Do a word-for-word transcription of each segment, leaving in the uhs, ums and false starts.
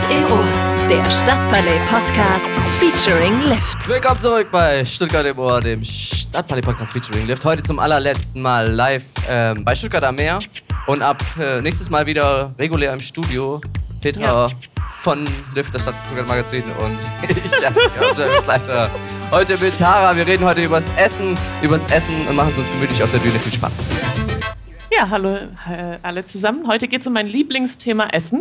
Lift im Ohr, der Stadtpalais-Podcast featuring Lift. Willkommen zurück bei Stuttgart im Ohr, dem Stadtpalais-Podcast featuring Lift. Heute zum allerletzten Mal live ähm, bei Stuttgart am Meer und ab äh, nächstes Mal wieder regulär im Studio. Petra ja. von Lift, das Stadtstuttgart Magazin und ich, ja, Ausstellungsleiter. Heute mit Tara. Wir reden heute übers Essen, übers Essen und machen es uns gemütlich auf der Bühne. Viel Spaß. Ja, hallo äh, alle zusammen. Heute geht es um mein Lieblingsthema Essen.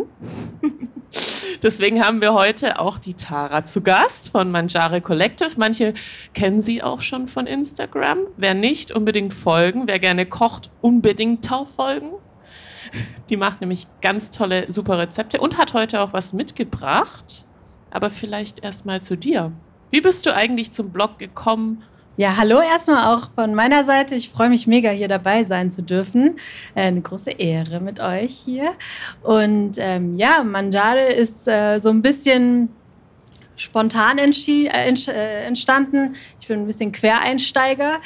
Deswegen haben wir heute auch die Tara zu Gast von Mangiare Collective. Manche kennen sie auch schon von Instagram. Wer nicht, unbedingt folgen. Wer gerne kocht, unbedingt auch folgen. Die macht nämlich ganz tolle, super Rezepte und hat heute auch was mitgebracht. Aber vielleicht erst mal zu dir. Wie bist du eigentlich zum Blog gekommen? Ja, hallo erstmal auch von meiner Seite. Ich freue mich mega, hier dabei sein zu dürfen. Äh, eine große Ehre mit euch hier. Und ähm, ja, Mangiare ist äh, so ein bisschen spontan entschi- äh, ent- äh, entstanden. Ich bin ein bisschen Quereinsteiger.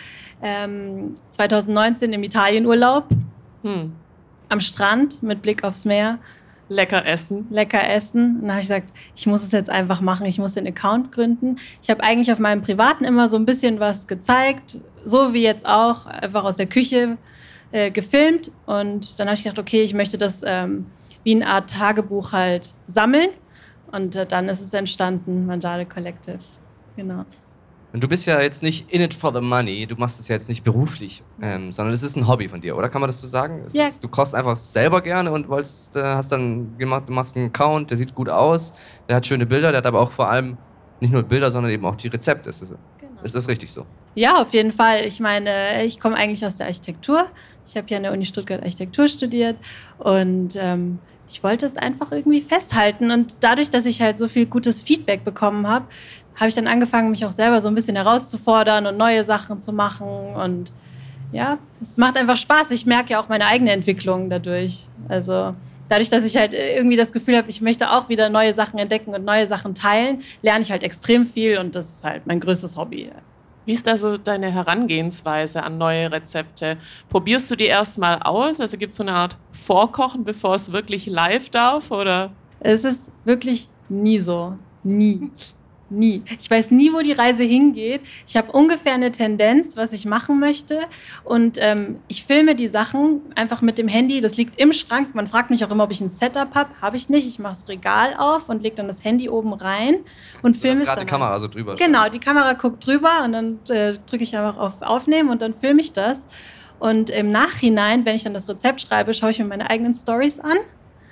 Ähm, zwanzig neunzehn im Italienurlaub. Hm. Am Strand mit Blick aufs Meer. Lecker essen. Lecker essen. Und dann habe ich gesagt, ich muss es jetzt einfach machen. Ich muss den Account gründen. Ich habe eigentlich auf meinem Privaten immer so ein bisschen was gezeigt. So wie jetzt auch, einfach aus der Küche äh, gefilmt. Und dann habe ich gedacht, okay, ich möchte das ähm, wie eine Art Tagebuch halt sammeln. Und äh, dann ist es entstanden, Mangiare Collective. Genau. Und du bist ja jetzt nicht in it for the money, du machst es ja jetzt nicht beruflich, ähm, sondern es ist ein Hobby von dir, oder? Kann man das so sagen? Es ja. ist, du kochst einfach selber gerne und wolltest, äh, hast dann gemacht, du machst einen Account, der sieht gut aus, der hat schöne Bilder, der hat aber auch vor allem nicht nur Bilder, sondern eben auch die Rezepte. Ist das, genau. Ist das richtig so? Ja, auf jeden Fall. Ich meine, ich komme eigentlich aus der Architektur. Ich habe ja an der Uni Stuttgart Architektur studiert und ähm, ich wollte es einfach irgendwie festhalten. Und dadurch, dass ich halt so viel gutes Feedback bekommen habe, habe ich dann angefangen, mich auch selber so ein bisschen herauszufordern und neue Sachen zu machen. Und ja, es macht einfach Spaß. Ich merke ja auch meine eigene Entwicklung dadurch. Also dadurch, dass ich halt irgendwie das Gefühl habe, ich möchte auch wieder neue Sachen entdecken und neue Sachen teilen, lerne ich halt extrem viel und das ist halt mein größtes Hobby. Wie ist da so deine Herangehensweise an neue Rezepte? Probierst du die erstmal aus? Also gibt es so eine Art Vorkochen, bevor es wirklich live darf? Oder? Es ist wirklich nie so. Nie. Nie. Ich weiß nie, wo die Reise hingeht. Ich habe ungefähr eine Tendenz, was ich machen möchte. Und ähm, ich filme die Sachen einfach mit dem Handy. Das liegt im Schrank. Man fragt mich auch immer, ob ich ein Setup habe. Habe ich nicht. Ich mache das Regal auf und lege dann das Handy oben rein und filme es dann. gerade die Kamera so drüber. Genau, die Kamera guckt drüber und dann äh, drücke ich einfach auf Aufnehmen und dann filme ich das. Und im Nachhinein, wenn ich dann das Rezept schreibe, schaue ich mir meine eigenen Stories an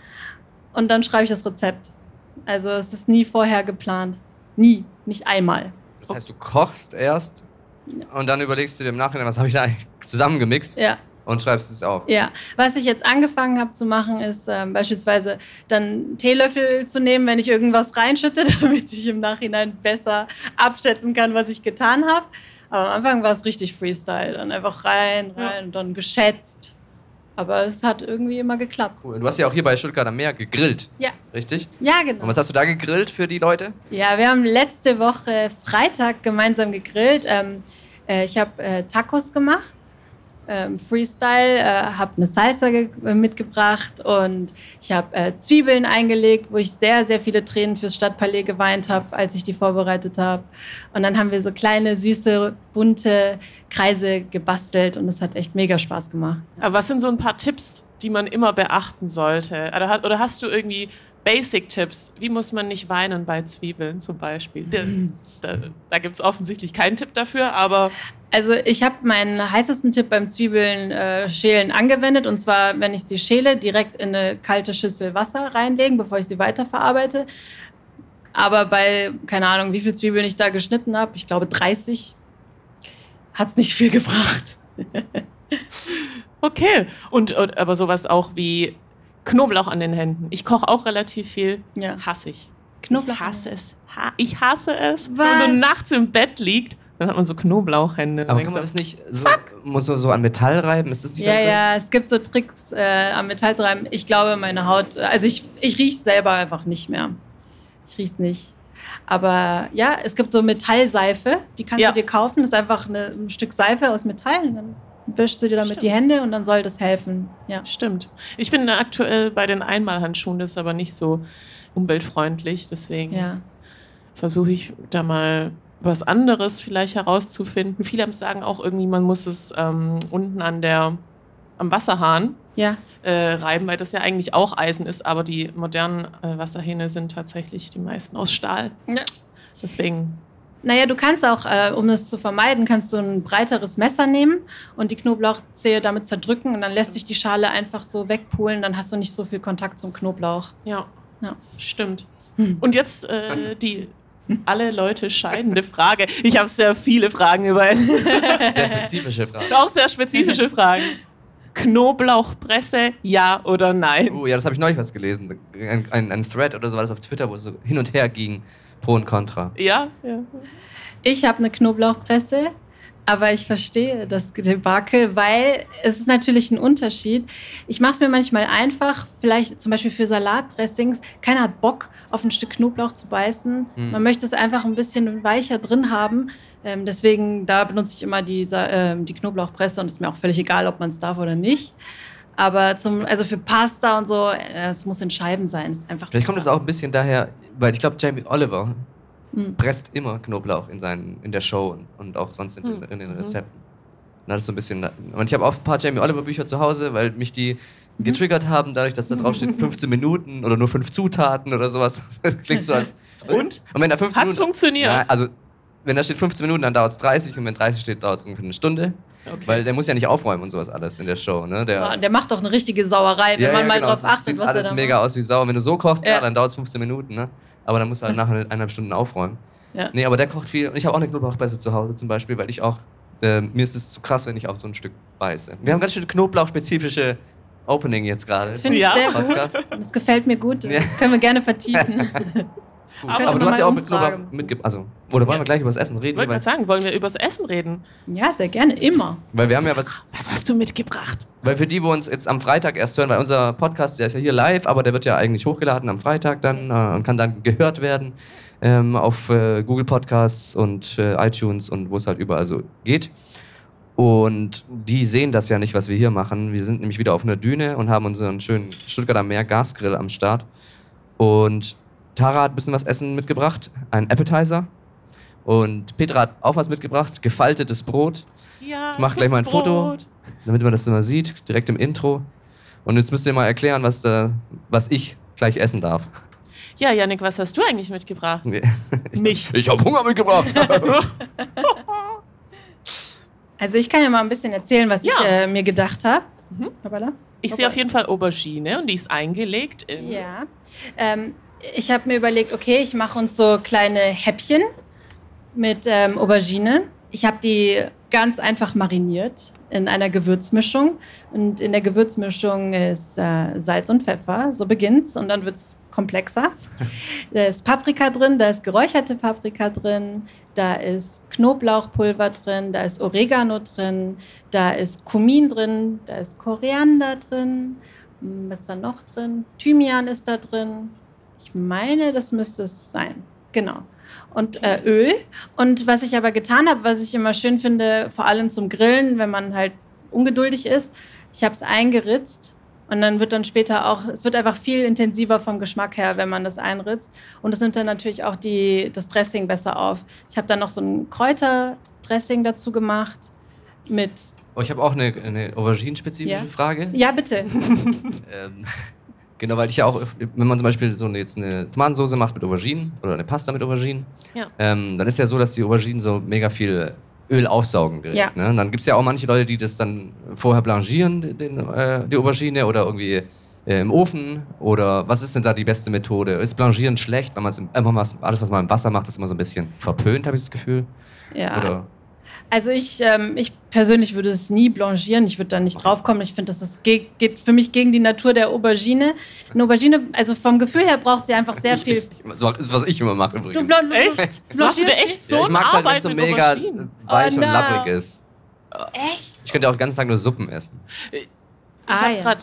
und dann schreibe ich das Rezept. Also es ist nie vorher geplant. Nie, nicht einmal. Das heißt, du kochst erst ja. und dann überlegst du dir im Nachhinein, was habe ich da eigentlich zusammengemixt ja. und schreibst es auf. Ja, was ich jetzt angefangen habe zu machen, ist ähm, beispielsweise dann Teelöffel zu nehmen, wenn ich irgendwas reinschütte, damit ich im Nachhinein besser abschätzen kann, was ich getan habe. Aber am Anfang war es richtig Freestyle, dann einfach rein, rein ja. und dann geschätzt. Aber es hat irgendwie immer geklappt. Cool. Du hast ja auch hier bei Stuttgart am Meer gegrillt. Ja. Richtig? Ja, genau. Und was hast du da gegrillt für die Leute? Ja, wir haben letzte Woche Freitag gemeinsam gegrillt. Ähm, äh, ich habe äh, Tacos gemacht. Ähm, Freestyle, äh, habe eine Salsa ge- mitgebracht und ich habe äh, Zwiebeln eingelegt, wo ich sehr, sehr viele Tränen fürs Stadtpalais geweint habe, als ich die vorbereitet habe. Und dann haben wir so kleine, süße, bunte Kreise gebastelt und es hat echt mega Spaß gemacht. Aber was sind so ein paar Tipps, die man immer beachten sollte? Oder, oder hast du irgendwie Basic-Tipps? Wie muss man nicht weinen bei Zwiebeln zum Beispiel? Da, da, da gibt es offensichtlich keinen Tipp dafür, aber... Also ich habe meinen heißesten Tipp beim Zwiebeln äh, schälen angewendet. Und zwar, wenn ich sie schäle, direkt in eine kalte Schüssel Wasser reinlegen, bevor ich sie weiterverarbeite. Aber bei, keine Ahnung, wie viele Zwiebeln ich da geschnitten habe, ich glaube dreißig, hat es nicht viel gebracht. Okay, und, und aber sowas auch wie Knoblauch an den Händen. Ich koche auch relativ viel, ja. hasse ich. Knoblauch. Ich hasse es. Ha- ich hasse es, Was? wenn man so nachts im Bett liegt. Dann hat man so Knoblauchhände. Aber kann man das nicht so, muss so, so an Metall reiben? Ist das nicht Ja, ja, es gibt so Tricks äh, am Metall zu reiben. Ich glaube, meine Haut, also ich, ich rieche es selber einfach nicht mehr. Ich rieche es nicht. Aber ja, es gibt so Metallseife, die kannst ja. du dir kaufen. Das ist einfach eine, ein Stück Seife aus Metall. Und dann wischst du dir damit Stimmt. die Hände und dann soll das helfen. Ja. Stimmt. Ich bin aktuell bei den Einmalhandschuhen, das ist aber nicht so... umweltfreundlich. Deswegen Ja. versuche ich da mal was anderes vielleicht herauszufinden. Viele sagen auch irgendwie, man muss es ähm, unten an der, am Wasserhahn Ja. äh, reiben, weil das ja eigentlich auch Eisen ist, aber die modernen äh, Wasserhähne sind tatsächlich die meisten aus Stahl. Ja. Deswegen, Naja, du kannst auch, äh, um das zu vermeiden, kannst du ein breiteres Messer nehmen und die Knoblauchzehe damit zerdrücken und dann lässt sich die Schale einfach so wegpulen, dann hast du nicht so viel Kontakt zum Knoblauch. ja, Ja. stimmt. Und jetzt äh, die alle Leute scheidende Frage. Ich habe sehr viele Fragen über Essen. Sehr spezifische Frage. Auch sehr spezifische Fragen. Knoblauchpresse, ja oder nein? Oh, ja, das habe ich neulich was gelesen. Ein, ein, ein Thread oder so war das auf Twitter, wo es so hin und her ging, pro und contra. Ja, ja. Ich habe eine Knoblauchpresse, aber ich verstehe das Debakel, weil es ist natürlich ein Unterschied. Ich mache es mir manchmal einfach, vielleicht zum Beispiel für Salatdressings. Keiner hat Bock, auf ein Stück Knoblauch zu beißen. Mhm. Man möchte es einfach ein bisschen weicher drin haben. Ähm, deswegen, da benutze ich immer die, Sa- ähm, die Knoblauchpresse und es ist mir auch völlig egal, ob man es darf oder nicht. Aber zum, also für Pasta und so, äh, es muss in Scheiben sein. Es ist einfach Vielleicht kommt das auch ein bisschen daher, weil ich glaube, Jamie Oliver Hm. presst immer Knoblauch in, seinen, in der Show und, und auch sonst in, den- in den Rezepten. Und das ist so ein bisschen. Und ich habe auch ein paar Jamie Oliver Bücher zu Hause, weil mich die getriggert haben, dadurch, dass da drauf steht fünfzehn Minuten oder nur fünf Zutaten oder sowas. Das klingt so als. Und? Und wenn da fünfzehn Hat's Minuten, funktioniert? Ja, also wenn da steht fünfzehn Minuten, dann dauert es dreißig und wenn dreißig steht, dauert es ungefähr eine Stunde. Okay. Weil der muss ja nicht aufräumen und sowas alles in der Show. Ne? Der, Ja, der macht doch eine richtige Sauerei, wenn ja, man ja, mal genau. drauf Es achtet, sieht was er alles da mega macht. aus wie Sau. Wenn du so kochst, Ja. ja, dann dauert es fünfzehn Minuten. Ne? Aber dann musst du halt nach eineinhalb Stunden aufräumen. Ja. Nee, aber der kocht viel. Und ich habe auch eine Knoblauchpresse zu Hause zum Beispiel, weil ich auch, äh, mir ist es zu krass, wenn ich auch so ein Stück beiße. Wir haben ganz schön knoblauchspezifische Opening jetzt gerade. Das finde ich Ja. sehr gut. Podcast. Das gefällt mir gut. Ja. Können wir gerne vertiefen. Aber Aber man du hast mal ja auch mit umfragen. Knoblauch mitgebracht. Also, oder wollen Ja. wir gleich über das Essen Ich reden? wollte Weil, gerade sagen, wollen wir übers Essen reden? Ja, sehr gerne, immer. weil wir haben ja was. Was hast du mitgebracht? Weil für die, wo uns jetzt am Freitag erst hören, weil unser Podcast, der ist ja hier live, aber der wird ja eigentlich hochgeladen am Freitag dann äh, und kann dann gehört werden ähm, auf äh, Google Podcasts und äh, iTunes und wo es halt überall so geht. Und die sehen das ja nicht, was wir hier machen. Wir sind nämlich wieder auf einer Düne und haben unseren schönen Stuttgarter Meer Gasgrill am Start. Und Tara hat ein bisschen was Essen mitgebracht, ein Appetizer. Und Petra hat auch was mitgebracht, gefaltetes Brot. Ja, Ich mach gleich mal ein Foto, Brot. damit man das immer sieht, direkt im Intro. Und jetzt müsst ihr mal erklären, was, da, was ich gleich essen darf. Ja, Yannick, was hast du eigentlich mitgebracht? Mich. Ich hab Hunger mitgebracht. Also ich kann ja mal ein bisschen erzählen, was Ja. ich äh, mir gedacht habe. Mhm. Hoppala. Ich sehe auf jeden Fall Aubergine und die ist eingelegt in. Ja. Ähm, ich habe mir überlegt, okay, ich mache uns so kleine Häppchen mit ähm, Aubergine. Ich habe die ganz einfach mariniert in einer Gewürzmischung. Und in der Gewürzmischung ist äh, Salz und Pfeffer. So beginnt's und dann wird's komplexer. Da ist Paprika drin, da ist geräucherte Paprika drin, da ist Knoblauchpulver drin, da ist Oregano drin, da ist Kumin drin, da ist Koriander drin. Hm, Was ist da noch drin? Thymian ist da drin. Ich meine, das müsste es sein. Genau. Und äh, Öl. Und was ich aber getan habe, was ich immer schön finde, vor allem zum Grillen, wenn man halt ungeduldig ist, ich habe es eingeritzt und dann wird dann später auch, es wird einfach viel intensiver vom Geschmack her, wenn man das einritzt. Und es nimmt dann natürlich auch die, das Dressing besser auf. Ich habe dann noch so ein Kräuterdressing dazu gemacht mit, Oh, ich habe auch eine, eine auberginenspezifische Ja. Frage. ja bitte, Ähm, genau, weil ich ja auch, wenn man zum Beispiel so eine, jetzt eine Tomatensauce macht mit Auberginen oder eine Pasta mit Auberginen, Ja. ähm, dann ist ja so, dass die Auberginen so mega viel Öl aufsaugen direkt. Ja. Ne? Und dann gibt es ja auch manche Leute, die das dann vorher blanchieren, den, äh, die Aubergine, oder irgendwie äh, im Ofen. Oder was ist denn da die beste Methode? Ist Blanchieren schlecht, wenn man es immer was, alles, was man im Wasser macht, ist immer so ein bisschen verpönt, habe ich das Gefühl? ja. Oder? Also ich, ähm, ich persönlich würde es nie blanchieren. Ich würde da nicht drauf kommen. Ich finde, das ist, geht, geht für mich gegen die Natur der Aubergine. Eine Aubergine, also vom Gefühl her braucht sie einfach sehr viel. Ich, ich, das ist, was ich immer mache übrigens. Du blan- Echt? du Machst du blanchierst dir nicht? echt so Ja, ich ein mag es halt, wenn Arbeit es so mit mega Auberginen? weich Oh, und no. labbrig ist. Echt? Ich könnte auch den ganzen Tag nur Suppen essen. Ich Ah, habe ja. gerade.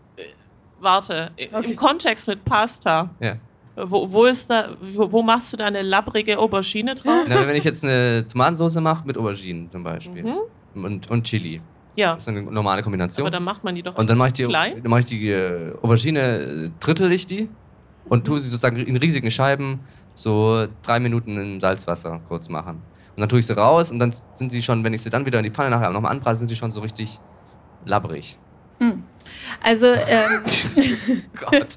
Warte, i- Okay. im Kontext mit Pasta. Ja. Wo, wo, ist da, wo, wo machst du da eine labbrige Aubergine drauf? Na, wenn ich jetzt eine Tomatensauce mache mit Auberginen zum Beispiel Mhm. und, und Chili, Ja, das ist eine normale Kombination. aber dann macht man die doch Und dann mache ich die, klein. dann mache ich die äh, Aubergine, äh, drittel ich die und tue sie sozusagen in riesigen Scheiben so drei Minuten im Salzwasser kurz machen. Und dann tue ich sie raus und dann sind sie schon, wenn ich sie dann wieder in die Pfanne nachher nochmal anbrate, sind sie schon so richtig labbrig. Also, ähm... Gott.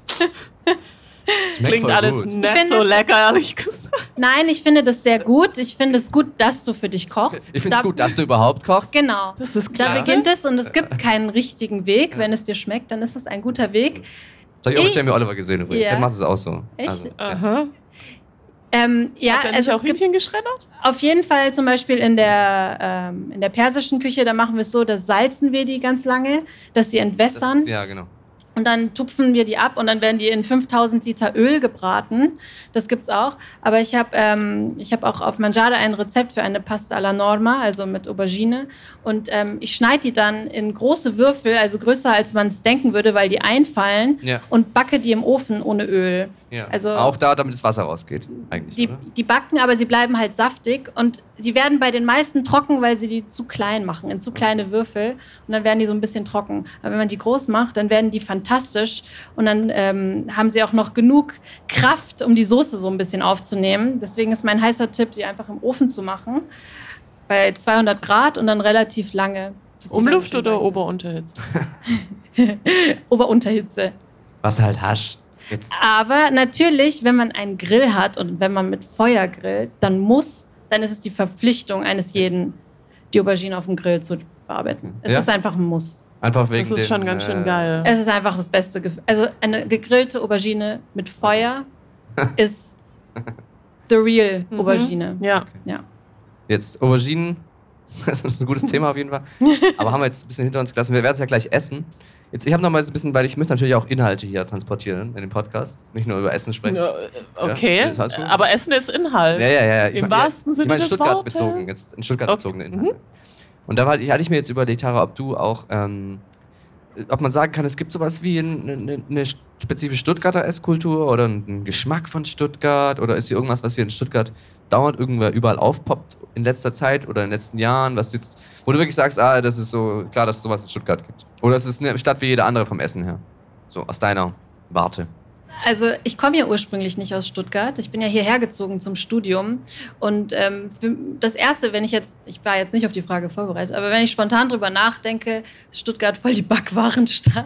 Klingt alles gut. nicht so lecker, ehrlich gesagt. Nein, ich finde das sehr gut. Ich finde es gut, dass du für dich kochst. Ich finde es Da- gut, dass du überhaupt kochst. Genau. Das ist Da klasse. beginnt es und es gibt keinen richtigen Weg. Wenn es dir schmeckt, dann ist es ein guter Weg. Das habe ich auch mit Ich- Jamie Oliver gesehen übrigens. Ja. Der macht es auch so. Echt? Also, ja. Aha. Ähm, ja, Hat er nicht also auch es gibt Hühnchen geschreddert? auf jeden Fall zum Beispiel in der, ähm, in der persischen Küche, da machen wir es so, da salzen wir die ganz lange, dass sie Das entwässern. ist, ja, genau. Und dann tupfen wir die ab und dann werden die in fünftausend Liter Öl gebraten. Das gibt's auch. Aber ich habe ähm, ich hab auch auf Mangiare ein Rezept für eine Pasta alla Norma, also mit Aubergine. Und ähm, ich schneide die dann in große Würfel, also größer als man es denken würde, weil die einfallen. Ja. Und backe die im Ofen ohne Öl. Ja. Also auch da, damit das Wasser rausgeht, eigentlich. die, oder? die backen, aber sie bleiben halt saftig. Und sie werden bei den meisten trocken, weil sie die zu klein machen, in zu kleine Würfel. Und dann werden die so ein bisschen trocken. Aber wenn man die groß macht, dann werden die fantastisch. Und dann ähm, haben sie auch noch genug Kraft, um die Soße so ein bisschen aufzunehmen. Deswegen ist mein heißer Tipp, die einfach im Ofen zu machen. Bei zweihundert Grad und dann relativ lange. bis die Umluft dann schon oder weich sind. Ober-Unterhitze? Ober-Unterhitze. Was halt hast. Jetzt. Aber natürlich, wenn man einen Grill hat und wenn man mit Feuer grillt, dann muss, dann ist es die Verpflichtung eines jeden, die Aubergine auf dem Grill zu bearbeiten. Es Ja? ist einfach ein Muss. Einfach wegen Das ist schon dem, ganz schön äh, geil. Es ist einfach das beste Gefühl. Also eine gegrillte Aubergine mit Feuer ist the real Mhm. Aubergine. Ja. Ja. Jetzt Auberginen, das ist ein gutes Thema auf jeden Fall. Aber haben wir jetzt ein bisschen hinter uns gelassen. Wir werden es ja gleich essen. Jetzt, ich habe noch mal so ein bisschen, weil ich möchte natürlich auch Inhalte hier transportieren in dem Podcast, nicht nur über Essen sprechen. Ja, okay, Ja, ist alles gut. aber Essen ist Inhalt. Ja, ja, ja. ja. Ich Im mein- wahrsten ja, Sinne ich meine des Stuttgart Wortes. bezogen, jetzt in Stuttgart Okay. bezogene Inhalte. Und da war, hatte ich mir jetzt überlegt, Tara, ob du auch, ähm, ob man sagen kann, es gibt sowas wie eine, eine, eine spezifische Stuttgarter Esskultur oder einen Geschmack von Stuttgart oder ist hier irgendwas, was hier in Stuttgart dauernd irgendwer überall aufpoppt in letzter Zeit oder in den letzten Jahren, was jetzt, wo du wirklich sagst, ah, das ist so klar, dass es sowas in Stuttgart gibt. Oder es ist eine Stadt wie jede andere vom Essen her. So aus deiner Warte. Also ich komme ja ursprünglich nicht aus Stuttgart. Ich bin ja hierher gezogen zum Studium. Und ähm, für das Erste, wenn ich jetzt, ich war jetzt nicht auf die Frage vorbereitet, aber wenn ich spontan drüber nachdenke, ist Stuttgart voll die Backwarenstadt.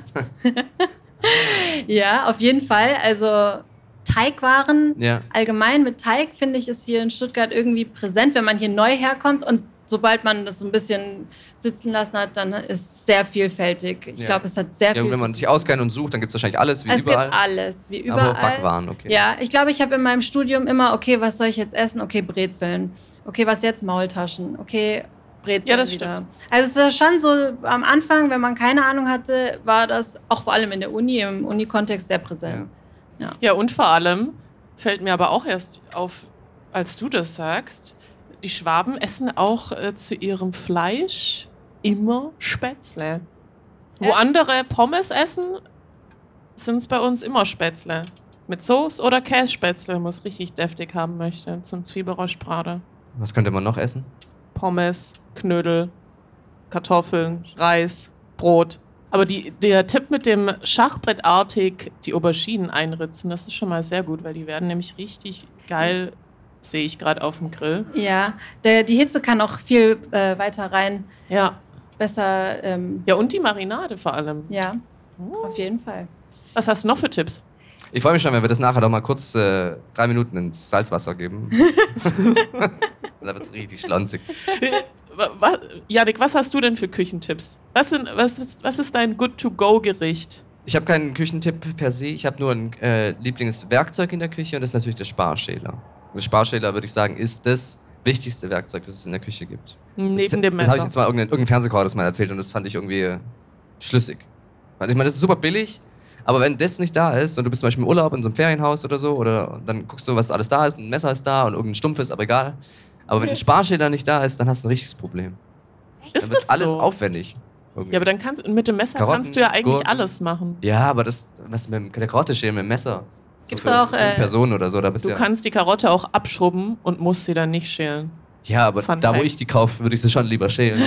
Ja, auf jeden Fall. Also Teigwaren, Ja. allgemein mit Teig, finde ich, ist hier in Stuttgart irgendwie präsent, wenn man hier neu herkommt. Und sobald man das so ein bisschen sitzen lassen hat, dann ist es sehr vielfältig. Ich Ja. glaube, es hat sehr Ja, viel und wenn zu man sich auskennt und sucht, dann gibt es wahrscheinlich alles wie es überall. gibt alles, wie überall. Aber Backwaren, okay. Ja, ich glaube, ich habe in meinem Studium immer, okay, was soll ich jetzt essen? Okay, Brezeln. Okay, was jetzt? Maultaschen. Okay, Brezeln Ja, das wieder. Also es war schon so, am Anfang, wenn man keine Ahnung hatte, war das auch vor allem in der Uni, im Uni-Kontext sehr präsent. Ja, und vor allem fällt mir aber auch erst auf, als du das sagst, die Schwaben essen auch äh, zu ihrem Fleisch immer Spätzle. Wo Ja. andere Pommes essen, sind es bei uns immer Spätzle. Mit Soße oder Kässpätzle, wenn man es richtig deftig haben möchte, zum Zwiebelrostbrate. Was könnte man noch essen? Pommes, Knödel, Kartoffeln, Reis, Brot. Aber die, der Tipp mit dem Schachbrettartig die Auberginen einritzen, das ist schon mal sehr gut, weil die werden nämlich richtig geil, sehe ich gerade auf dem Grill. Ja, der, die Hitze kann auch viel äh, weiter rein. Ja. Besser, ähm, Ja, und die Marinade vor allem. ja, auf jeden Fall. Was hast du noch für Tipps? Ich freue mich schon, wenn wir das nachher doch mal kurz äh, drei Minuten ins Salzwasser geben. Da wird es richtig schlonzig. Was, Janik, was hast du denn für Küchentipps? Was, sind, was, ist, was ist dein Good-to-Go-Gericht? Ich habe keinen Küchentipp per se. Ich habe nur ein äh, Lieblingswerkzeug in der Küche und das ist natürlich der Sparschäler. Der Sparschäler, würde ich sagen, ist das wichtigste Werkzeug, das es in der Küche gibt. Neben das, dem Das Messer. habe ich jetzt mal irgendein, irgendein Fernsehkoch das mal erzählt und das fand ich irgendwie äh, schlüssig. Weil ich meine, das ist super billig, aber wenn das nicht da ist und du bist zum Beispiel im Urlaub in so einem Ferienhaus oder so, oder dann guckst du, was alles da ist, ein Messer ist da und irgendein Stumpf ist, aber egal. Aber wenn ein Sparschäler nicht da ist, dann hast du ein richtiges Problem. Ist Dann wird das alles so? aufwendig. irgendwie. Ja, aber dann kannst mit dem Messer Karotten, kannst du ja eigentlich Gurken. alles machen. Ja, aber das, was mit der Karotte schälen, mit dem Messer. Gibt's so für auch, fünf äh, Personen oder so, da bist Du ja. kannst die Karotte auch abschrubben und musst sie dann nicht schälen. Ja, aber Fun da, wo Fact. ich die kaufe, würde ich sie schon lieber schälen.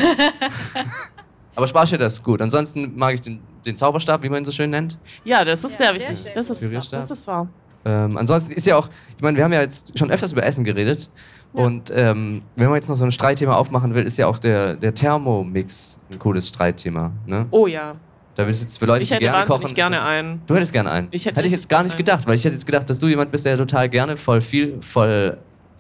Aber Sparschäler ist gut. Ansonsten mag ich den, den Zauberstab, wie man ihn so schön nennt. Ja, das ist Ja, sehr der wichtig. ist sehr Das gut. ist, wahr. Pürierstab. das ist wahr. Ähm, ansonsten ist ja auch, ich meine, wir haben ja jetzt schon öfters über Essen geredet. Ja. Und ähm, wenn man jetzt noch so ein Streitthema aufmachen will, ist ja auch der, der Thermomix ein cooles Streitthema. Ne? Oh ja. Da will ich jetzt für Leute, ich die hätte gerne wahnsinnig kochen. gerne einen. Du hättest gerne einen. Ich hätte, hätte ich jetzt gar nicht einen. gedacht, weil ich hätte jetzt gedacht, dass du jemand bist, der total gerne voll viel, voll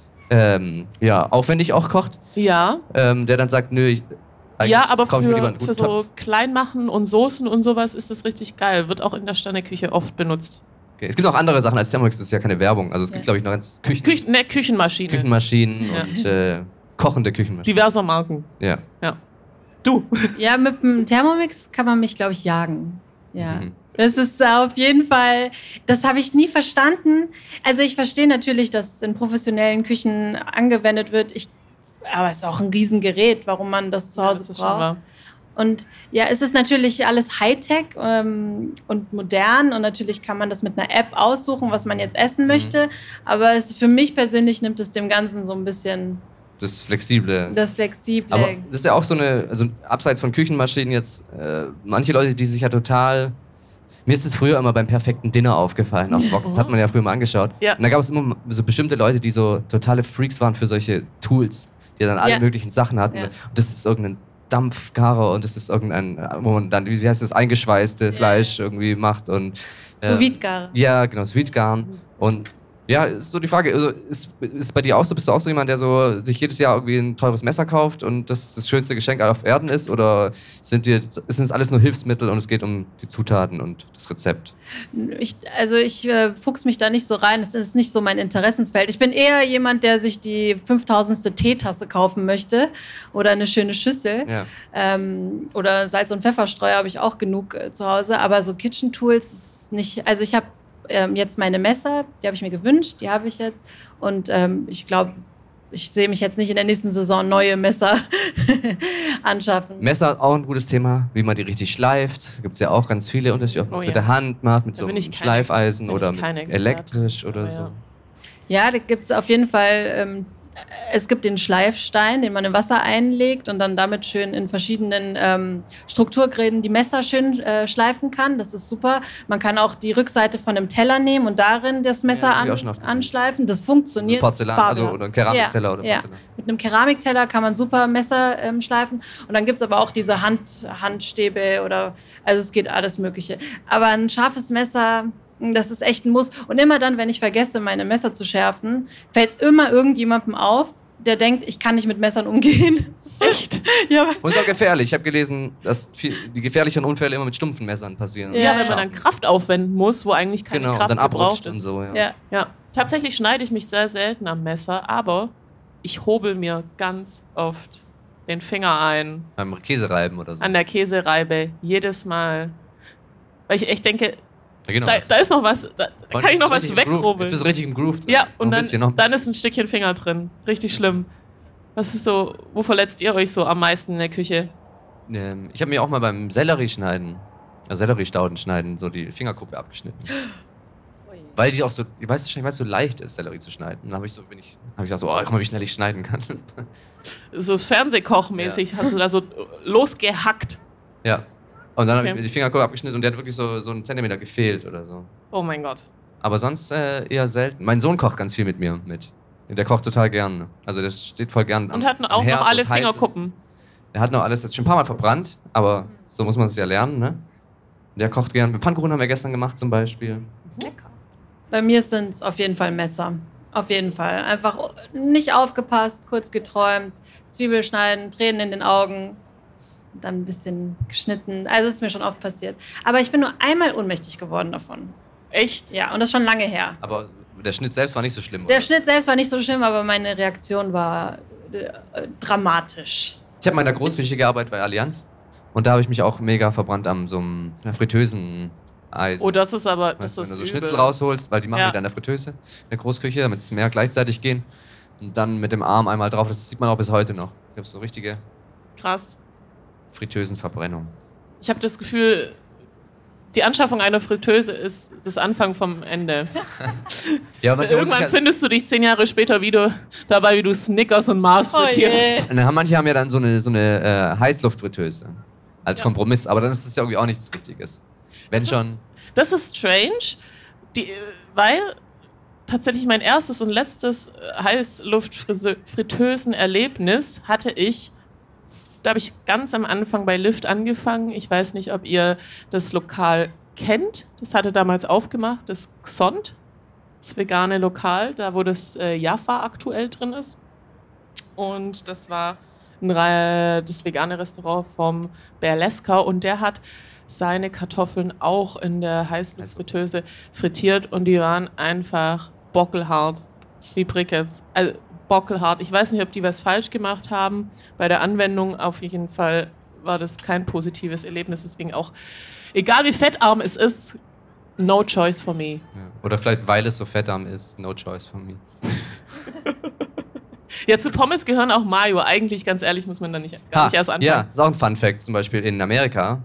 ähm, ja, aufwendig auch kocht. Ja. Ähm, der dann sagt, nö, ich, eigentlich ja, aber kauf ich mir lieber einen für, guten für so Topf. Kleinmachen und Soßen und sowas ist das richtig geil. Wird auch in der Sterneküche oft benutzt. Okay. Es gibt auch andere Sachen als Thermomix, das ist ja keine Werbung. Also es Ja. gibt, glaube ich, noch ganz Küchen, Küchen, ne, Küchenmaschine. Küchenmaschinen Ja. und äh, kochende Küchenmaschinen. Diverser Marken. Ja. Ja. Du. Ja, mit dem Thermomix kann man mich, glaube ich, jagen. Ja. Mhm. Das ist auf jeden Fall, das habe ich nie verstanden. Also ich verstehe natürlich, dass es in professionellen Küchen angewendet wird. Ich, aber es ist auch ein Riesengerät, warum man das zu Ja, Hause das ist schon braucht. wahr. Und ja, es ist natürlich alles Hightech ähm, und modern und natürlich kann man das mit einer App aussuchen, was man jetzt essen möchte. Aber es, für mich persönlich nimmt es dem Ganzen so ein bisschen Das Flexible. das Flexible. Aber das ist ja auch so eine, also abseits von Küchenmaschinen jetzt, äh, manche Leute, die sich ja total. Mir ist es früher immer beim perfekten Dinner aufgefallen auf Vox. Das hat man ja früher mal angeschaut. Ja. Und da gab es immer so bestimmte Leute, die so totale Freaks waren für solche Tools, die dann alle Ja. möglichen Sachen hatten. Ja. Und das ist irgendein Dampfgarer und das ist irgendein, wo man dann, wie heißt das, eingeschweißte Fleisch irgendwie macht. Und, äh, Sous vide Gare. Ja, genau, Sweetgarn. Und ja, ist so die Frage, also ist, ist es bei dir auch so, bist du auch so jemand, der so sich jedes Jahr irgendwie ein teures Messer kauft und das das schönste Geschenk auf Erden ist? Oder sind dir, sind es alles nur Hilfsmittel und es geht um die Zutaten und das Rezept? Ich, also ich äh, fuchs mich da nicht so rein, das ist nicht so mein Interessensfeld. Ich bin eher jemand, der sich die fünftausendste Teetasse kaufen möchte oder eine schöne Schüssel. Ja. Ähm, oder Salz- und Pfefferstreuer habe ich auch genug äh, zu Hause. Aber so Kitchen Tools ist nicht, also ich habe ähm, jetzt meine Messer, die habe ich mir gewünscht, die habe ich jetzt. Und ähm, ich glaube, ich sehe mich jetzt nicht in der nächsten Saison neue Messer anschaffen. Messer auch ein gutes Thema, wie man die richtig schleift. Gibt es ja auch ganz viele Unterschiede, ob man es Oh mit ja. der Hand macht, mit Da so bin einem ich kein- Schleifeisen bin ich oder kein mit Experte. elektrisch oder Aber so. ja. Ja, da gibt es auf jeden Fall, ähm, es gibt den Schleifstein, den man in Wasser einlegt und dann damit schön in verschiedenen ähm, Strukturgräden die Messer schön äh, schleifen kann. Das ist super. Man kann auch die Rückseite von einem Teller nehmen und darin das Messer Ja, das hab ich an, auch schon oft gesehen. anschleifen. Das funktioniert. Porzellan, also fabelhaft. oder ein Keramikteller ja, oder ja. Porzellan. Mit einem Keramikteller kann man super Messer ähm, schleifen. Und dann gibt es aber auch diese Hand, Handstäbe oder, also es geht alles Mögliche. Aber ein scharfes Messer, das ist echt ein Muss. Und immer dann, wenn ich vergesse, meine Messer zu schärfen, fällt es immer irgendjemandem auf, der denkt, ich kann nicht mit Messern umgehen. Echt? Ja. Und ist auch gefährlich. Ich habe gelesen, dass viel, die gefährlichen Unfälle immer mit stumpfen Messern passieren. Ja, Ja, wenn man dann Kraft aufwenden muss, wo eigentlich keine Genau, und Kraft dann abrutscht gebraucht und ist. so. Ja. Ja. Ja, tatsächlich schneide ich mich sehr selten am Messer, aber ich hobel mir ganz oft den Finger ein Beim Käsereiben oder so. an der Käsereibe, jedes Mal. Weil ich echt denke, Da, geht noch da, was. da ist noch was, da Und kann ich jetzt noch was bist du richtig im Groove. Jetzt weghobeln. bist du richtig im Groove drin. Ja, Noch und ein dann, bisschen, noch ein dann ist ein Stückchen Finger drin. Richtig schlimm. Was ist so, wo verletzt ihr euch so am meisten in der Küche? Ähm, ich habe mir auch mal beim Sellerieschneiden, also Selleriestauden schneiden, so die Fingerkuppe abgeschnitten. Weil die auch so, ich weiß wahrscheinlich, weil es so leicht ist, Sellerie zu schneiden. Und dann habe ich so, bin ich, habe ich gesagt, so, oh, guck mal, wie schnell ich schneiden kann. So Fernsehkochmäßig hast du da so losgehackt. Ja. Und dann habe Okay. ich mir die Fingerkuppe abgeschnitten und der hat wirklich so, so einen Zentimeter gefehlt oder so. Oh mein Gott. Aber sonst äh, eher selten. Mein Sohn kocht ganz viel mit mir mit. Der kocht total gern. Also der steht voll gern am Und hat auch Herd, noch alle wo's heiß ist. Fingerkuppen. Der hat noch alles, das ist schon ein paar Mal verbrannt, aber so muss man es ja lernen, ne? Der kocht gern. Pfannkuchen haben wir gestern gemacht zum Beispiel. Lecker. Bei mir sind es auf jeden Fall Messer. Auf jeden Fall. Einfach nicht aufgepasst, kurz geträumt, Zwiebel schneiden, Tränen in den Augen, dann ein bisschen geschnitten. Also es ist mir schon oft passiert. Aber ich bin nur einmal ohnmächtig geworden davon. Echt? Ja, und das ist schon lange her. Aber der Schnitt selbst war nicht so schlimm. Der oder? Schnitt selbst war nicht so schlimm, aber meine Reaktion war äh, dramatisch. Ich habe mal in der Großküche gearbeitet bei Allianz und da habe ich mich auch mega verbrannt am so einem Fritteusen-Eisen. Oh, das ist aber, das Weißt du, wenn ist du so übel. Schnitzel rausholst, weil die machen Ja. die dann in der Fritteuse, in der Großküche, damit es mehr gleichzeitig gehen. Und dann mit dem Arm einmal drauf, das sieht man auch bis heute noch. Ich habe so richtige Krass. Fritteusenverbrennung. Ich habe das Gefühl, die Anschaffung einer Fritteuse ist das Anfang vom Ende. Ja, manche, holen sich Irgendwann halt, findest du dich zehn Jahre später wieder dabei, wie du Snickers und Mars Oh frittierst. Und dann haben- manche haben ja dann so eine, so eine äh, Heißluftfritteuse als Ja. Kompromiss, aber dann ist das ja irgendwie auch nichts Richtiges. Wenn Das schon. ist, das ist strange, die, weil tatsächlich mein erstes und letztes Heißluftfritteusen-Erlebnis hatte ich, da habe ich ganz am Anfang bei Lift angefangen. Ich weiß nicht, ob ihr das Lokal kennt. Das hatte damals aufgemacht, das Xont, das vegane Lokal, da wo das äh, Jaffa aktuell drin ist. Und das war ein, das vegane Restaurant vom Berleska und der hat seine Kartoffeln auch in der Heißluftfritteuse frittiert und die waren einfach bockelhart, wie Briketts. Also bockelhart. Ich weiß nicht, ob die was falsch gemacht haben bei der Anwendung. Auf jeden Fall war das kein positives Erlebnis. Deswegen auch, egal wie fettarm es ist, no choice for me. Ja. Oder vielleicht, weil es so fettarm ist, no choice for me. Ja, zu Pommes gehören auch Mayo. Eigentlich, ganz ehrlich, muss man da nicht, gar ha, nicht erst anfangen. Ja, ist auch ein Fun-Fact. Zum Beispiel in Amerika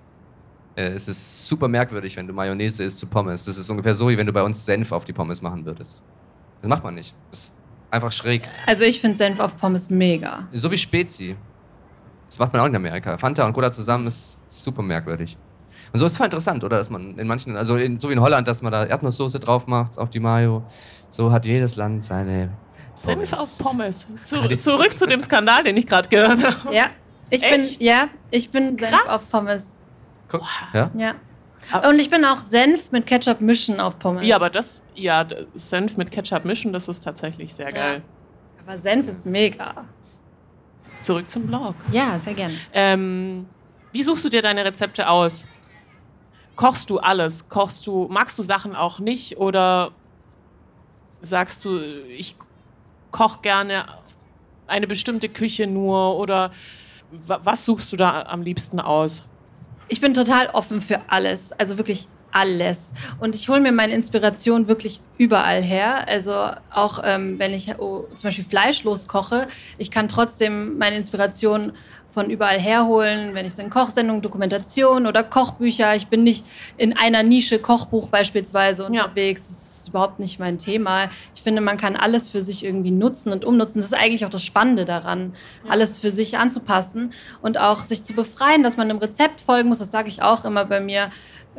äh, es ist super merkwürdig, wenn du Mayonnaise isst zu Pommes. Das ist ungefähr so, wie wenn du bei uns Senf auf die Pommes machen würdest. Das macht man nicht. Das ist einfach schräg. Also ich finde Senf auf Pommes mega. So wie Spezi. Das macht man auch in Amerika. Fanta und Cola zusammen ist super merkwürdig. Und so ist es voll interessant, oder? Dass man in manchen, also in, so wie in Holland, dass man da Erdnusssoße drauf macht auf die Mayo. So hat jedes Land seine Senf auf Pommes. Zu, Tradition. zurück zu dem Skandal, den ich gerade gehört habe. Ja, ich Echt? bin, ja, ich bin Senf Krass. auf Pommes. Guck, ja? Ja. Und ich bin auch Senf mit Ketchup mischen auf Pommes. Ja, aber das, ja, d- Senf mit Ketchup mischen, das ist tatsächlich sehr geil. Aber Senf ist mega. Zurück zum Blog. Ja, sehr gerne. Ähm, wie suchst du dir deine Rezepte aus? Kochst du alles? Kochst du, magst du Sachen auch nicht? Oder sagst du, ich koche gerne eine bestimmte Küche nur? Oder wa- was suchst du da am liebsten aus? Ich bin total offen für alles, also wirklich alles. Und ich hole mir meine Inspiration wirklich überall her. Also auch ähm, wenn ich oh, zum Beispiel fleischlos koche, ich kann trotzdem meine Inspiration von überall herholen, wenn ich so in Kochsendungen, Dokumentation oder Kochbücher. Ich bin nicht in einer Nische Kochbuch beispielsweise unterwegs. Das ist überhaupt nicht mein Thema. Ich finde, man kann alles für sich irgendwie nutzen und umnutzen. Das ist eigentlich auch das Spannende daran, alles für sich anzupassen und auch sich zu befreien, dass man einem Rezept folgen muss. Das sage ich auch immer bei mir.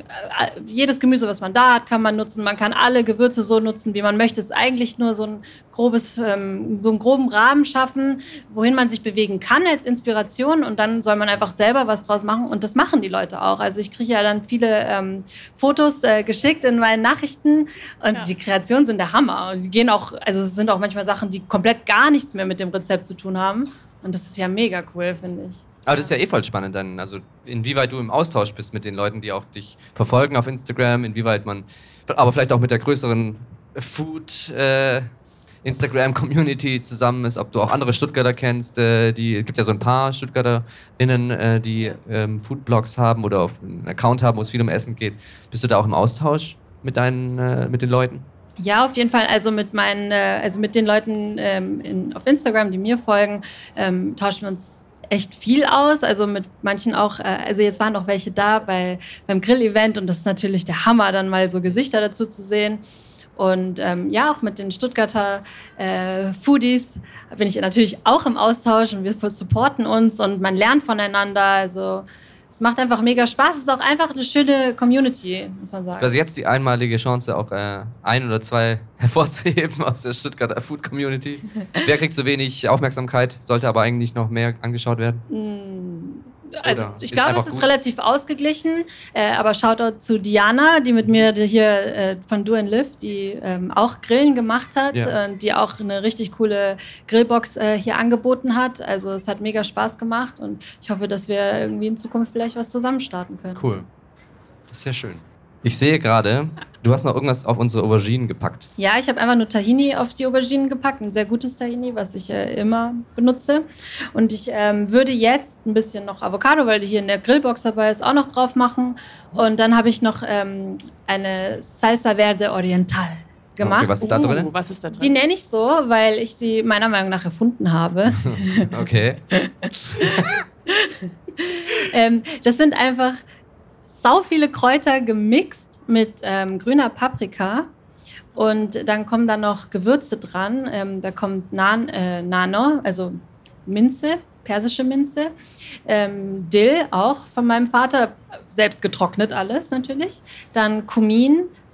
Jedes Gemüse, was man da hat, kann man nutzen. Man kann alle Gewürze so nutzen, wie man möchte. Es ist eigentlich nur so ein grobes, ähm, so einen groben Rahmen schaffen, wohin man sich bewegen kann als Inspiration. Und dann soll man einfach selber was draus machen. Und das machen die Leute auch. Also ich kriege ja dann viele ähm, Fotos äh, geschickt in meinen Nachrichten. Und Ja. die Kreationen sind der Hammer. Und die gehen auch, also es sind auch manchmal Sachen, die komplett gar nichts mehr mit dem Rezept zu tun haben. Und das ist ja mega cool, finde ich. Aber das ist ja eh voll spannend dann, also inwieweit du im Austausch bist mit den Leuten, die auch dich verfolgen auf Instagram, inwieweit man, aber vielleicht auch mit der größeren Food äh, Instagram-Community zusammen ist, ob du auch andere Stuttgarter kennst, äh, die, es gibt ja so ein paar StuttgarterInnen, äh, die ähm, Foodblogs haben oder auf einen Account haben, wo es viel um Essen geht. Bist du da auch im Austausch mit deinen, äh, mit den Leuten? Ja, auf jeden Fall. Also mit meinen, äh, also mit den Leuten ähm, in, auf Instagram, die mir folgen, ähm, tauschen wir uns echt viel aus, also mit manchen auch, äh, also jetzt waren auch welche da bei, beim Grill-Event und das ist natürlich der Hammer, dann mal so Gesichter dazu zu sehen. Und ähm, ja, auch mit den Stuttgarter äh, Foodies bin ich natürlich auch im Austausch und wir supporten uns und man lernt voneinander, also es macht einfach mega Spaß, es ist auch einfach eine schöne Community, muss man sagen. Also jetzt die einmalige Chance, auch äh, ein oder zwei hervorzuheben aus der Stuttgarter Food Community. Wer kriegt so wenig Aufmerksamkeit, sollte aber eigentlich noch mehr angeschaut werden? Also Oder ich ist glaube, einfach es ist gut? relativ ausgeglichen, äh, aber Shoutout zu Diana, die mit mir hier äh, von Do and Live, die ähm, auch Grillen gemacht hat, Ja. äh, die auch eine richtig coole Grillbox äh, hier angeboten hat. Also es hat mega Spaß gemacht und ich hoffe, dass wir irgendwie in Zukunft vielleicht was zusammen starten können. Cool. Das ist sehr schön. Ich sehe gerade, du hast noch irgendwas auf unsere Auberginen gepackt. Ja, ich habe einfach nur Tahini auf die Auberginen gepackt, ein sehr gutes Tahini, was ich äh, immer benutze. Und ich ähm, würde jetzt ein bisschen noch Avocado, weil die hier in der Grillbox dabei ist, auch noch drauf machen. Und dann habe ich noch ähm, eine Salsa Verde Oriental gemacht. Okay, was ist da drin? Uh, was ist da drin? Die nenne ich so, weil ich sie meiner Meinung nach erfunden habe. Okay. ähm, das sind einfach sau viele Kräuter gemixt mit ähm, grüner Paprika und dann kommen da noch Gewürze dran. Ähm, da kommt Nan, äh, Nano, also Minze, persische Minze, ähm, Dill auch von meinem Vater, selbst getrocknet alles natürlich. Dann Kumin,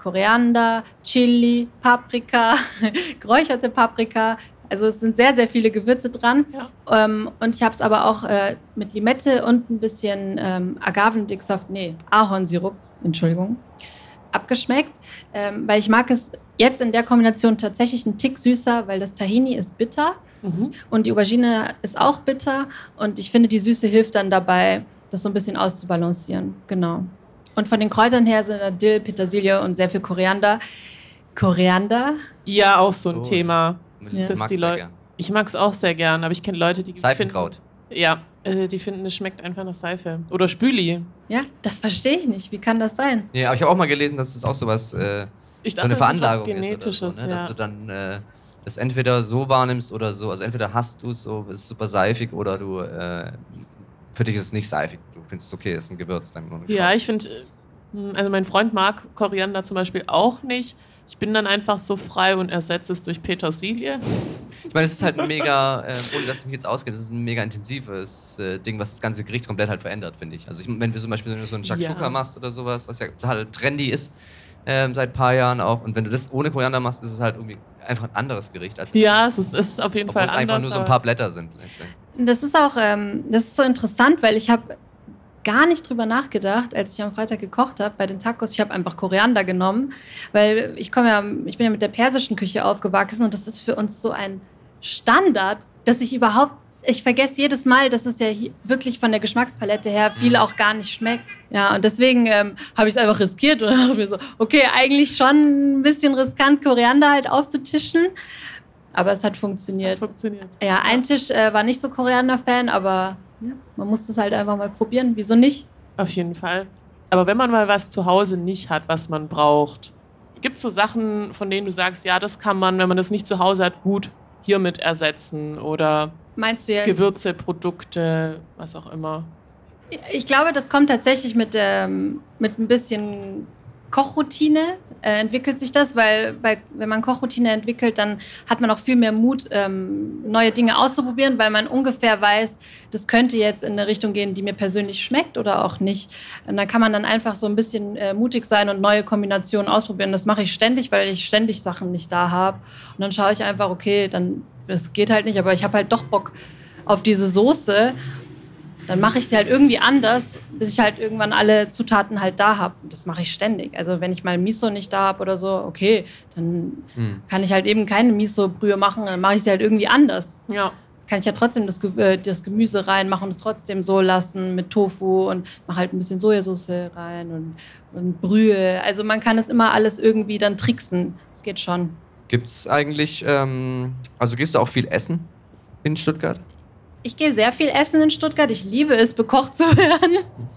Koriander, Chili, Paprika, geräucherte Paprika. Also es sind sehr, sehr viele Gewürze dran. Ja. Ähm, und ich habe es aber auch äh, mit Limette und ein bisschen ähm, Agavendicksaft, nee, Ahornsirup, Entschuldigung, abgeschmeckt. Ähm, weil ich mag es jetzt in der Kombination tatsächlich einen Tick süßer, weil das Tahini ist bitter mhm. und die Aubergine ist auch bitter. Und ich finde, die Süße hilft dann dabei, das so ein bisschen auszubalancieren. Genau. Und von den Kräutern her sind da Dill, Petersilie und sehr viel Koriander. Koriander? Ja, auch so ein oh. Thema. Ja. Dass die Leute, ich mag es auch sehr gern, aber ich kenne Leute, die Seifenkraut. finden, ja, äh, die finden, es schmeckt einfach nach Seife. Oder Spüli. Ja, das verstehe ich nicht. Wie kann das sein? Ja, aber ich habe auch mal gelesen, dass es auch sowas, äh, ich so dachte, eine Veranlagung das ist, was ist Genetisches, oder so, ne? ja. Dass du dann äh, das entweder so wahrnimmst oder so. Also entweder hast du es so, ist super seifig oder du, äh, für dich ist es nicht seifig. Du findest es okay, ist ein Gewürz. Dann ja, ich finde, also mein Freund mag Koriander zum Beispiel auch nicht. Ich bin dann einfach so frei und ersetze es durch Petersilie. Ich meine, es ist halt ein mega, äh, ohne dass ich mich jetzt ausgehe, das ist ein mega intensives äh, Ding, was das ganze Gericht komplett halt verändert, finde ich. Also ich, wenn wir zum Beispiel so einen Shakshuka ja. machst oder sowas, was ja total trendy ist, ähm, seit ein paar Jahren auch, und wenn du das ohne Koriander machst, ist es halt irgendwie einfach ein anderes Gericht. Als ja, es ist, es ist auf jeden Fall anders. Obwohl es einfach nur so ein paar Blätter sind. Letztendlich. Das ist auch, ähm, das ist so interessant, weil ich habe gar nicht drüber nachgedacht, als ich am Freitag gekocht habe bei den Tacos. Ich habe einfach Koriander genommen, weil ich komme ja, ich bin ja mit der persischen Küche aufgewachsen und das ist für uns so ein Standard, dass ich überhaupt, ich vergesse jedes Mal, dass es ja wirklich von der Geschmackspalette her viel auch gar nicht schmeckt. Ja, und deswegen ähm, habe ich es einfach riskiert und dachte mir so, okay, eigentlich schon ein bisschen riskant, Koriander halt aufzutischen. Aber es hat funktioniert. Hat funktioniert. Ja, ein Tisch äh, war nicht so Koriander-Fan, aber ja, man muss das halt einfach mal probieren. Wieso nicht? Auf jeden Fall. Aber wenn man mal was zu Hause nicht hat, was man braucht, gibt es so Sachen, von denen du sagst, ja, das kann man, wenn man das nicht zu Hause hat, gut hiermit ersetzen? Oder meinst du jetzt Gewürze, Produkte, was auch immer? Ich glaube, das kommt tatsächlich mit, ähm, mit ein bisschen Kochroutine, äh, entwickelt sich das, weil bei, wenn man Kochroutine entwickelt, dann hat man auch viel mehr Mut, ähm, neue Dinge auszuprobieren, weil man ungefähr weiß, das könnte jetzt in eine Richtung gehen, die mir persönlich schmeckt oder auch nicht. Und dann kann man dann einfach so ein bisschen äh, mutig sein und neue Kombinationen ausprobieren. Das mache ich ständig, weil ich ständig Sachen nicht da habe. Und dann schaue ich einfach, okay, dann es geht halt nicht, aber ich habe halt doch Bock auf diese Soße. Dann mache ich sie halt irgendwie anders, bis ich halt irgendwann alle Zutaten halt da habe. Und das mache ich ständig. Also wenn ich mal Miso nicht da habe oder so, okay, dann hm. kann ich halt eben keine Miso-Brühe machen, dann mache ich sie halt irgendwie anders. Ja. Kann ich ja trotzdem das, Ge- das Gemüse reinmachen und es trotzdem so lassen mit Tofu und mache halt ein bisschen Sojasauce rein und, und Brühe. Also man kann das immer alles irgendwie dann tricksen. Das geht schon. Gibt's eigentlich, ähm, also gehst du auch viel essen in Stuttgart? Ich gehe sehr viel essen in Stuttgart. Ich liebe es, bekocht zu werden.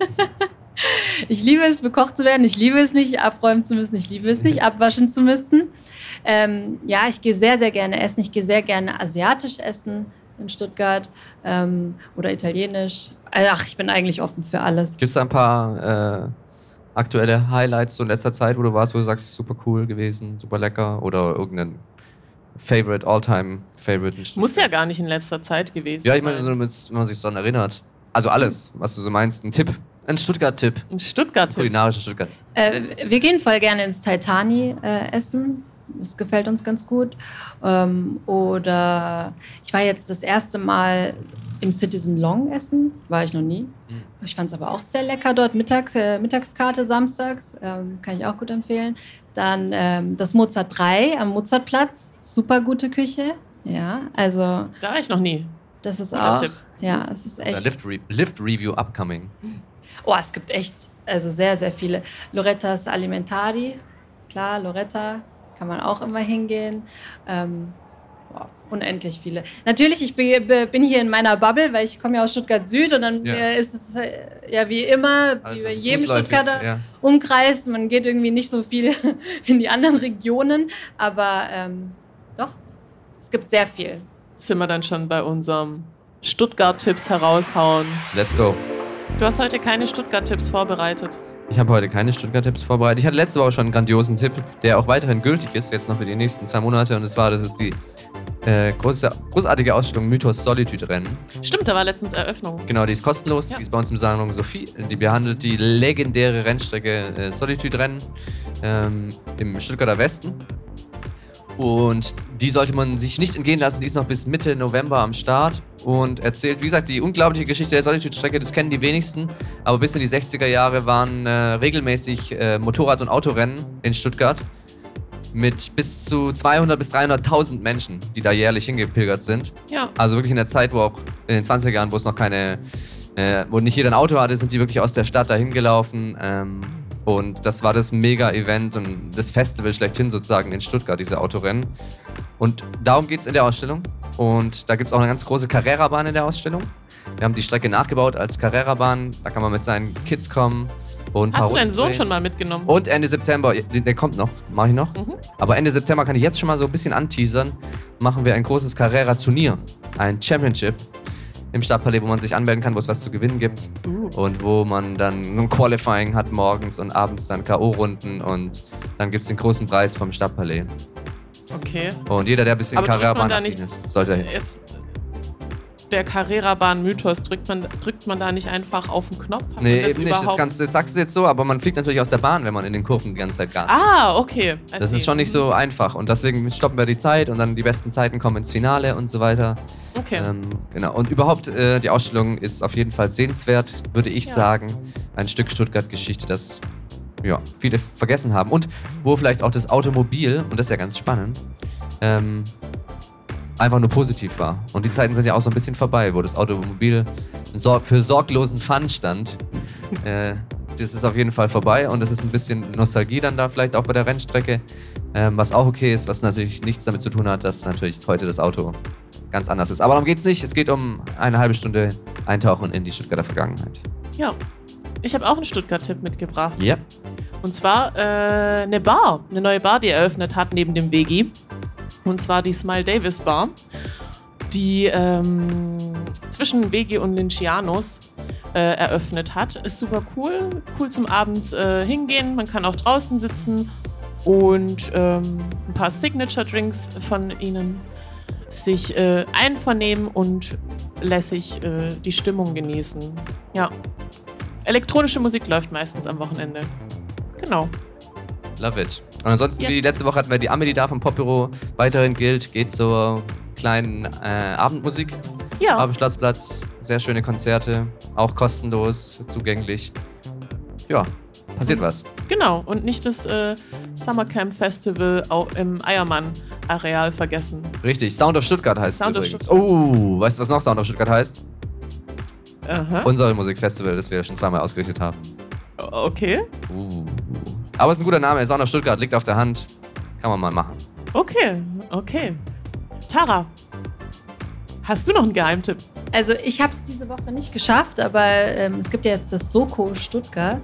Ich liebe es, bekocht zu werden. Ich liebe es nicht, abräumen zu müssen. Ich liebe es nicht, abwaschen zu müssen. Ähm, ja, ich gehe sehr, sehr gerne essen. Ich gehe sehr gerne asiatisch essen in Stuttgart ähm, oder italienisch. Ach, ich bin eigentlich offen für alles. Gibt es da ein paar äh, aktuelle Highlights so in letzter Zeit, wo du warst, wo du sagst, super cool gewesen, super lecker oder irgendein Favorite, All-Time Favorite? Muss ja gar nicht in letzter Zeit gewesen sein. Ja, ich meine, wenn man sich daran erinnert. Also alles, was du so meinst. Ein Tipp, ein Stuttgart-Tipp. Ein Stuttgart-Tipp. Kulinarischer Stuttgart. Äh, wir gehen voll gerne ins Taitani äh, essen. Das gefällt uns ganz gut. Ähm, oder ich war jetzt das erste Mal im Citizen Long essen. War ich noch nie. Mhm. Ich fand es aber auch sehr lecker dort. Mittags, äh, Mittagskarte samstags. Ähm, kann ich auch gut empfehlen. Dann ähm, das Mozart drei am Mozartplatz. Super gute Küche. Ja, also. Da war ich noch nie. Das ist Guter auch. Tipp. Ja, es ist echt. Lift, Re- Lift Review upcoming. Oh, es gibt echt, also sehr, sehr viele. Lorettas Alimentari. Klar, Loretta. Kann man auch immer hingehen. Ähm, boah, unendlich viele. Natürlich, ich bin hier in meiner Bubble, weil ich komme ja aus Stuttgart Süd und dann ja. ist es ja wie immer, also wie bei jedem Stuttgarter ja. Umkreis. Man geht irgendwie nicht so viel in die anderen Regionen, aber ähm, doch, es gibt sehr viel. Sind wir dann schon bei unserem Stuttgart-Tipps heraushauen? Let's go. Du hast heute keine Stuttgart-Tipps vorbereitet. Ich habe heute keine Stuttgart-Tipps vorbereitet. Ich hatte letzte Woche schon einen grandiosen Tipp, der auch weiterhin gültig ist, jetzt noch für die nächsten zwei Monate. Und das war, das ist die äh, große, großartige Ausstellung Mythos Solitude Rennen. Stimmt, da war letztens Eröffnung. Genau, die ist kostenlos. Ja. Die ist bei uns im Salon Sophie. Die behandelt die legendäre Rennstrecke äh, Solitude Rennen ähm, im Stuttgarter Westen. Und die sollte man sich nicht entgehen lassen. Die ist noch bis Mitte November am Start und erzählt, wie gesagt, die unglaubliche Geschichte der Solitude-Strecke. Das kennen die wenigsten. Aber bis in die sechziger Jahre waren äh, regelmäßig äh, Motorrad- und Autorennen in Stuttgart mit bis zu zweihundert bis dreihunderttausend Menschen, die da jährlich hingepilgert sind. Ja. Also wirklich in der Zeit, wo auch in den zwanziger Jahren, wo es noch keine, äh, wo nicht jeder ein Auto hatte, sind die wirklich aus der Stadt dahin gelaufen. Ähm, und das war das Mega-Event und das Festival schlechthin sozusagen in Stuttgart, diese Autorennen. Und darum geht es in der Ausstellung. Und da gibt es auch eine ganz große Carrera-Bahn in der Ausstellung. Wir haben die Strecke nachgebaut als Carrera-Bahn. Da kann man mit seinen Kids kommen. Und Hast du deinen Sohn drehen. schon mal mitgenommen? Und Ende September, der, der kommt noch, mache ich noch. Mhm. Aber Ende September kann ich jetzt schon mal so ein bisschen anteasern, machen wir ein großes Carrera-Turnier, ein Championship im Stadtpalais, wo man sich anmelden kann, wo es was zu gewinnen gibt. Uh. Und wo man dann ein Qualifying hat morgens und abends dann K O-Runden und dann gibt es den großen Preis vom Stadtpalais. Okay. Und jeder, der ein bisschen Aber drückt man da Carrera-Bahn-affin nicht- ist, sollte Jetzt der Carrera-Bahn-Mythos, drückt man, drückt man da nicht einfach auf den Knopf? Hat man Nee, das eben nicht. Das, überhaupt- Ganze, das sagst du jetzt so, aber man fliegt natürlich aus der Bahn, wenn man in den Kurven die ganze Zeit Gas gibt. Ah, okay. I Das see. ist schon nicht so einfach und deswegen stoppen wir die Zeit und dann die besten Zeiten kommen ins Finale und so weiter. Okay. Ähm, genau. Und überhaupt, äh, die Ausstellung ist auf jeden Fall sehenswert, würde ich Ja. sagen. Ein Stück Stuttgart-Geschichte, das ja, viele vergessen haben. Und wo vielleicht auch das Automobil, und das ist ja ganz spannend, ähm, einfach nur positiv war. Und die Zeiten sind ja auch so ein bisschen vorbei, wo das Automobil sor- für sorglosen Fun stand. äh, das ist auf jeden Fall vorbei und es ist ein bisschen Nostalgie dann da vielleicht auch bei der Rennstrecke, ähm, was auch okay ist, was natürlich nichts damit zu tun hat, dass natürlich heute das Auto ganz anders ist. Aber darum geht's nicht. Es geht um eine halbe Stunde Eintauchen in die Stuttgarter Vergangenheit. Ja. Ich habe auch einen Stuttgart-Tipp mitgebracht. Ja. Und zwar äh, eine Bar, eine neue Bar, die eröffnet hat neben dem Vegi. Und zwar die Smile Davis Bar, die ähm, zwischen Vegi und Lincianos äh, eröffnet hat. Ist super cool, cool zum Abends äh, hingehen. Man kann auch draußen sitzen und ähm, ein paar Signature-Drinks von ihnen sich äh, einvernehmen und lässig äh, die Stimmung genießen. Ja. Elektronische Musik läuft meistens am Wochenende. Genau. Love it. Und ansonsten, Yes. wie letzte Woche hatten wir die Amelie da vom Popbüro. Weiterhin gilt, geht zur kleinen äh, Abendmusik Ja. am Schlosszplatz. Sehr schöne Konzerte, auch kostenlos, zugänglich. Ja, passiert was. Genau, und nicht das äh, Summercamp Festival au- im Eiermann-Areal vergessen. Richtig, Sound of Stuttgart heißt Sound of es übrigens. Stuttgart. Oh, weißt du, was noch Sound of Stuttgart heißt? Aha. Unser Musikfestival, das wir schon zweimal ausgerichtet haben. Okay, Uh. Aber es ist ein guter Name, Sound of Stuttgart, liegt auf der Hand. Kann man mal machen. okay, okay. Tara, hast du noch einen Geheimtipp? Also ich habe es diese Woche nicht geschafft, aber ähm, es gibt ja jetzt das Soko Stuttgart.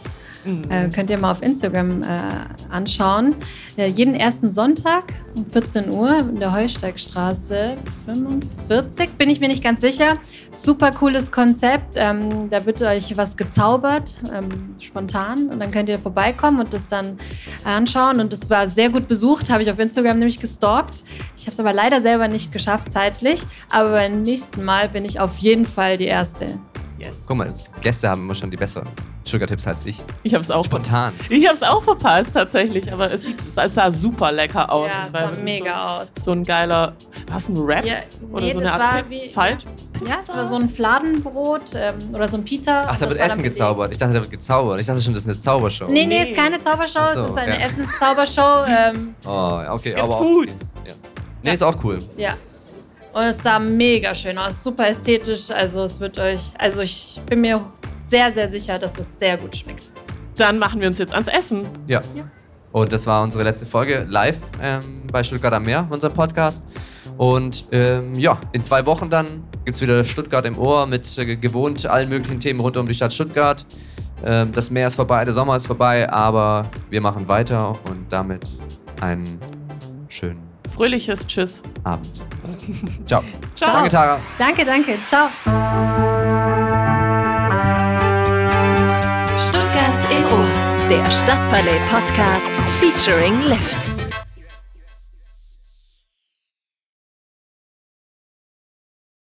Äh, könnt ihr mal auf Instagram äh, anschauen. Äh, jeden ersten Sonntag um vierzehn Uhr in der Heusteigstraße fünfundvierzig, bin ich mir nicht ganz sicher. Super cooles Konzept. Ähm, da wird euch was gezaubert, ähm, spontan. Und dann könnt ihr vorbeikommen und das dann anschauen. Und das war sehr gut besucht, habe ich auf Instagram nämlich gestalkt. Ich habe es aber leider selber nicht geschafft, zeitlich. Aber beim nächsten Mal bin ich auf jeden Fall die Erste. Yes. Guck mal, Gäste haben immer schon die besseren Stuttgart-Tipps als ich. Ich habe es auch Spontan. Ich habe es auch verpasst tatsächlich, aber es, sieht, es sah super lecker aus. Ja, es es sah wirklich mega aus. So, so ein geiler, was ein Wrap? Ja, Oder nee, so eine das Art war Pizza? wie- Falt? Ja, es war so ein Fladenbrot ähm, oder so ein Pita. Ach, da und wird das war Essen dann gezaubert. Ich dachte, da wird gezaubert. Ich dachte schon, das ist eine Zaubershow. Nee, nee, Nee. es ist keine Zaubershow, Ach so, es ist eine ja. Essenszaubershow. Ähm, Oh, ja, okay. Es gibt aber Food. Auch, ja. Nee, ist auch cool. ja. Und es sah mega schön aus, super ästhetisch. Also es wird euch, also ich bin mir sehr, sehr sicher, dass es sehr gut schmeckt. Dann machen wir uns jetzt ans Essen. Ja. Ja. Und das war unsere letzte Folge live ähm, bei Stuttgart am Meer, unser Podcast. Und ähm, ja, in zwei Wochen dann gibt es wieder Stuttgart im Ohr mit äh, gewohnt allen möglichen Themen rund um die Stadt Stuttgart. Ähm, das Meer ist vorbei, der Sommer ist vorbei, aber wir machen weiter und damit einen schönen Fröhliches Tschüss. Abend. Ciao. Ciao. Danke, Tara. Danke, danke. Ciao. Stuttgart im Ohr, der Stadtpalais Podcast featuring Lift.